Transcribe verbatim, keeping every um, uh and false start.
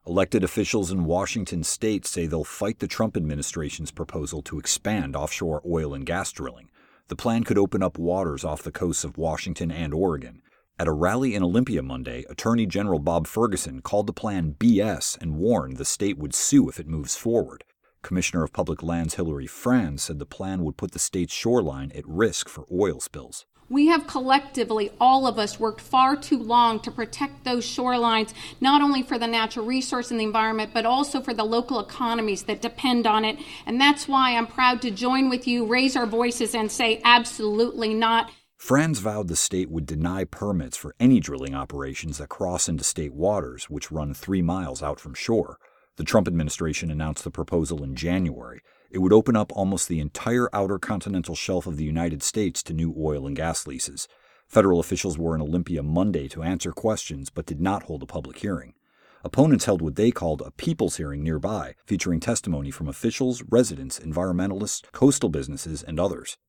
Elected officials in Washington state say they'll fight the Trump administration's proposal to expand offshore oil and gas drilling. The plan could open up waters off the coasts of Washington and Oregon. At a rally in Olympia Monday, Attorney General Bob Ferguson called the plan B S and warned the state would sue if it moves forward. Commissioner of Public Lands Hilary Franz said the plan would put the state's shoreline at risk for oil spills. We have collectively, all of us, worked far too long to protect those shorelines, not only for the natural resource and the environment, but also for the local economies that depend on it. And that's why I'm proud to join with you, raise our voices, and say absolutely not. Franz vowed the state would deny permits for any drilling operations that cross into state waters, which run three miles out from shore. The Trump administration announced the proposal in January. It would open up almost the entire outer continental shelf of the United States to new oil and gas leases. Federal officials were in Olympia Monday to answer questions but did not hold a public hearing. Opponents held what they called a people's hearing nearby, featuring testimony from officials, residents, environmentalists, coastal businesses, and others.